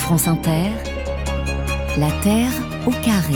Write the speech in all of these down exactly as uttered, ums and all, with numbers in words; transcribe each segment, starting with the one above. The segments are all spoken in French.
France Inter, la Terre au carré.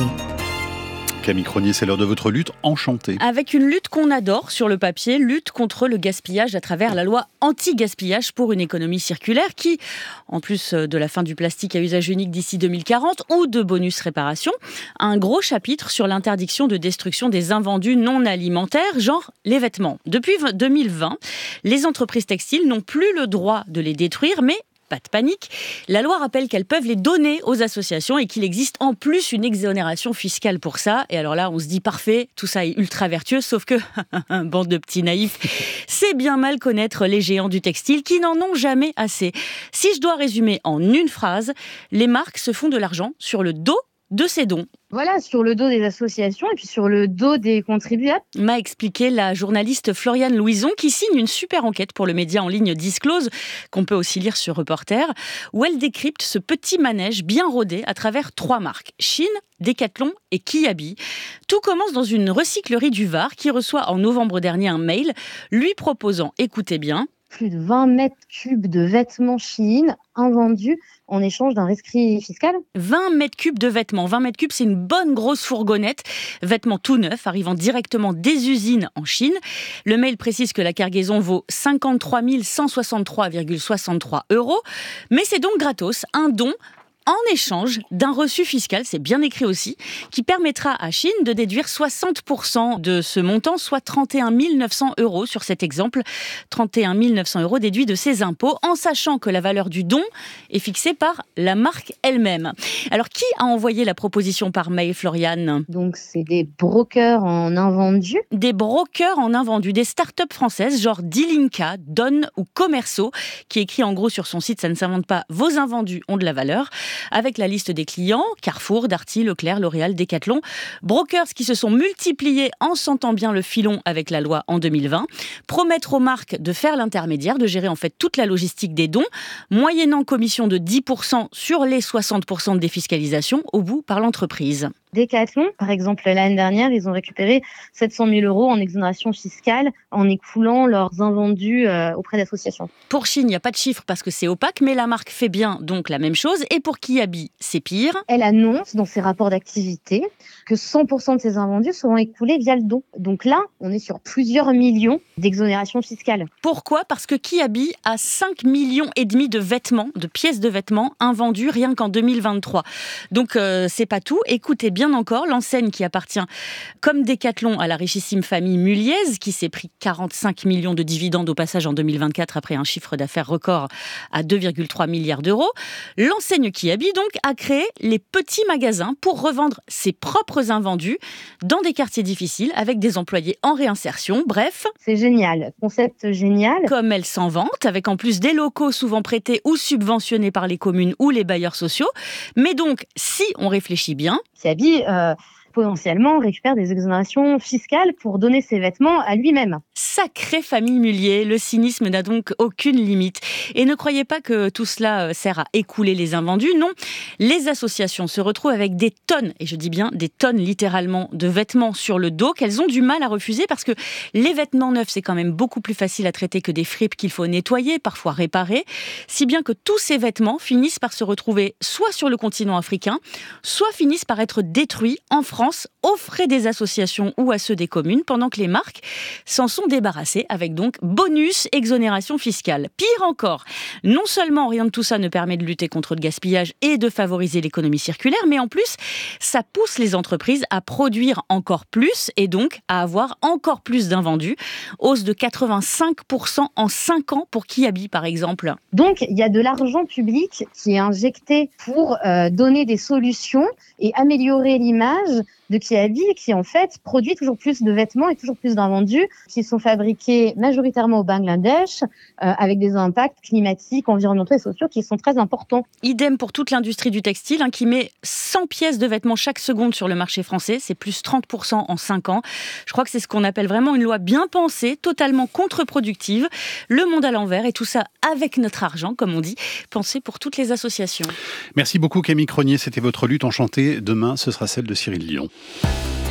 Camille Cronier, c'est l'heure de votre lutte enchantée. Avec une lutte qu'on adore sur le papier, lutte contre le gaspillage à travers la loi anti-gaspillage pour une économie circulaire qui, en plus de la fin du plastique à usage unique d'ici deux mille quarante ou de bonus réparation, a un gros chapitre sur l'interdiction de destruction des invendus non alimentaires, genre les vêtements. Depuis deux mille vingt, les entreprises textiles n'ont plus le droit de les détruire, mais pas de panique. La loi rappelle qu'elles peuvent les donner aux associations et qu'il existe en plus une exonération fiscale pour ça. Et alors là, on se dit parfait, tout ça est ultra vertueux, sauf que, bande de petits naïfs, c'est bien mal connaître les géants du textile qui n'en ont jamais assez. Si je dois résumer en une phrase, les marques se font de l'argent sur le dos de ces dons. Voilà, sur le dos des associations et puis sur le dos des contribuables. M'a expliqué la journaliste Floriane Louison qui signe une super enquête pour le média en ligne Disclose, qu'on peut aussi lire sur Reporter, où elle décrypte ce petit manège bien rodé à travers trois marques, Shein, Decathlon et Kiabi. Tout commence dans une recyclerie du Var qui reçoit en novembre dernier un mail lui proposant, écoutez bien, plus de vingt mètres cubes de vêtements Shein invendus en échange d'un rescrit fiscal. vingt mètres cubes de vêtements. vingt mètres cubes, c'est une bonne grosse fourgonnette. Vêtements tout neufs, arrivant directement des usines en Chine. Le mail précise que la cargaison vaut cinquante-trois mille cent soixante-trois virgule soixante-trois euros. Mais c'est donc gratos, un don en échange d'un reçu fiscal, c'est bien écrit aussi, qui permettra à Shein de déduire soixante pour cent de ce montant, soit trente et un mille neuf cents euros sur cet exemple. trente et un mille neuf cents euros déduits de ses impôts, en sachant que la valeur du don est fixée par la marque elle-même. Alors, qui a envoyé la proposition par mail, Floriane ? Donc, c'est des brokers en invendus. Des brokers en invendus, des start-up françaises, genre Dilinka, Don ou Commerceau, qui écrit en gros sur son site « Ça ne s'invente pas, vos invendus ont de la valeur », avec la liste des clients, Carrefour, Darty, Leclerc, L'Oréal, Decathlon. Brokers qui se sont multipliés en sentant bien le filon avec la loi en deux mille vingt, promettre aux marques de faire l'intermédiaire, de gérer en fait toute la logistique des dons, moyennant commission de dix pour cent sur les soixante pour cent de défiscalisation au bout par l'entreprise. Decathlon, par exemple, l'année dernière, ils ont récupéré sept cent mille euros en exonération fiscale en écoulant leurs invendus euh, auprès d'associations. Pour Shein, il n'y a pas de chiffre parce que c'est opaque, mais la marque fait bien donc la même chose. Et pour Kiabi, c'est pire. Elle annonce dans ses rapports d'activité que cent pour cent de ses invendus seront écoulés via le don. Donc là, on est sur plusieurs millions d'exonération fiscale. Pourquoi ? Parce que Kiabi a cinq millions et demi de vêtements, de pièces de vêtements invendus rien qu'en deux mille vingt-trois. Donc euh, c'est pas tout. Écoutez bien encore, l'enseigne qui appartient comme Decathlon à la richissime famille Muliez, qui s'est pris quarante-cinq millions de dividendes au passage en deux mille vingt-quatre après un chiffre d'affaires record à deux virgule trois milliards d'euros. L'enseigne Kiabi donc a créé les petits magasins pour revendre ses propres invendus dans des quartiers difficiles avec des employés en réinsertion. Bref, c'est génial, concept génial. Comme elle s'en vante, avec en plus des locaux souvent prêtés ou subventionnés par les communes ou les bailleurs sociaux. Mais donc, si on réfléchit bien, Kiabi euh, potentiellement récupère des exonérations fiscales pour donner ses vêtements à lui-même. Sacrée famille Mullier, le cynisme n'a donc aucune limite. Et ne croyez pas que tout cela sert à écouler les invendus, non. Les associations se retrouvent avec des tonnes, et je dis bien des tonnes littéralement, de vêtements sur le dos qu'elles ont du mal à refuser parce que les vêtements neufs, c'est quand même beaucoup plus facile à traiter que des fripes qu'il faut nettoyer, parfois réparer, si bien que tous ces vêtements finissent par se retrouver soit sur le continent africain, soit finissent par être détruits en France aux frais des associations ou à ceux des communes, pendant que les marques s'en sont débarrassées avec donc bonus exonération fiscale. Pire encore, non seulement rien de tout ça ne permet de lutter contre le gaspillage et de favoriser l'économie circulaire, mais en plus, ça pousse les entreprises à produire encore plus et donc à avoir encore plus d'invendus. Hausse de quatre-vingt-cinq pour cent en cinq ans pour Kiabi, par exemple. Donc, il y a de l'argent public qui est injecté pour euh, donner des solutions et améliorer l'image de Kiabi, qui en fait produit toujours plus de vêtements et toujours plus d'invendus qui sont fabriqués majoritairement au Bangladesh euh, avec des impacts climatiques, environnementaux et sociaux qui sont très importants. Idem pour toute l'industrie du textile hein, qui met cent pièces de vêtements chaque seconde sur le marché français, c'est plus trente pour cent en cinq ans. Je crois que c'est ce qu'on appelle vraiment une loi bien pensée, totalement contre-productive, le monde à l'envers et tout ça avec notre argent, comme on dit, pensé pour toutes les associations. Merci beaucoup Camille Cronier, c'était votre lutte enchantée. Demain, ce sera celle de Cyril Lion.